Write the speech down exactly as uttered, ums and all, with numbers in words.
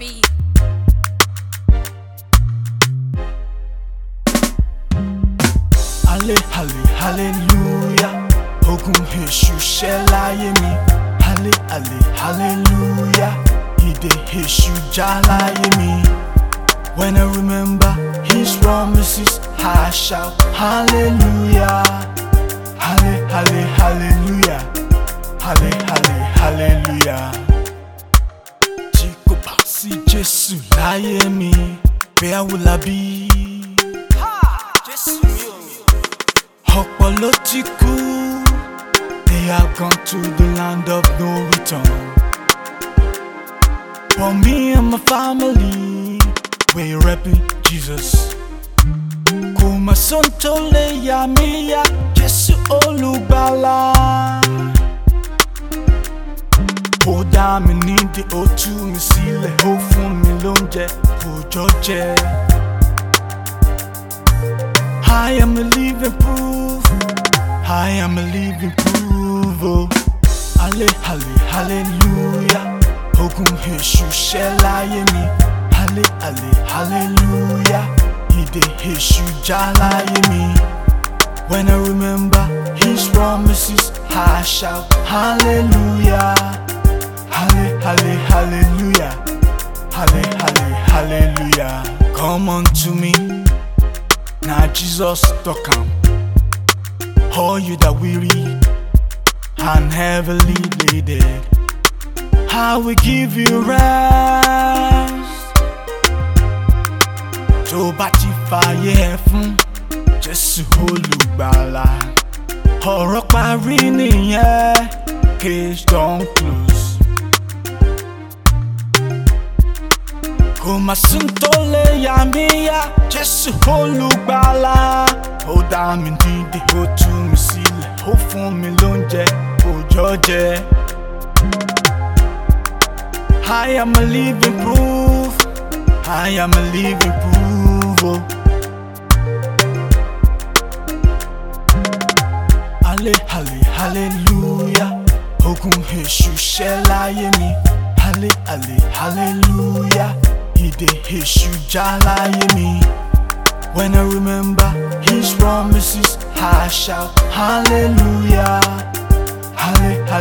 beat. Halle, halle, hallelujah. Ogun Èṣù ṣẹ́ láyé mi. Halle, halle, hallelujah. Ìdè Èṣù já láyé mi. When I remember His promises, I shout hallelujah. Halle, halle, hallelujah. Halle, halle, hallelujah. Tí kò bá sí Jésù láyé mi, where will I be? Ọ̀pọ̀ ló ti kú, they have gone to the land of no return. For me and my family, we're repping Jesus. Kò mà sóhun tó lè yà mí yá, Jésù olùgbàlà. Ó dá mi nídìí, ó tú mi sílẹ̀, ó fún mi lóúnjẹ, òòjọ́ jẹ. I am a living proof, I am a living proof, oh. Halle, halle, hallelujah. Ogun Èṣù ṣẹ́ láyé mi. Halle, halle, hallelujah. Ìdè Èṣù já láyé mi. When I remember His promises, I shout hallelujah. Halle, halle, hallelujah. Halle, halle, hallelujah. Come unto me. Now Jesus talk am. All you that weary and heavily laden, I will give you rest. Tó bá ti fàyè ẹ̀ fún Jésù olùgbàlà, ọ̀rọ̀ parí nìyẹn, case don close. Kò mà sóhun tó lè yà mí yá, Jésù olùgbàlà. Ó dá mi nídìí, ó tú mi sílẹ̀, ó fún mi lóúnjẹ, òòjọ́ jẹ. I am a living proof, I am a living proof, oh. Halle, halle, hallelujah. Ogun Èṣù ṣẹ́ láyé mi. Halle, halle, hallelujah. Ìdè Èṣù já láyé mi. When I remember His promises, I shout hallelujah. Halle,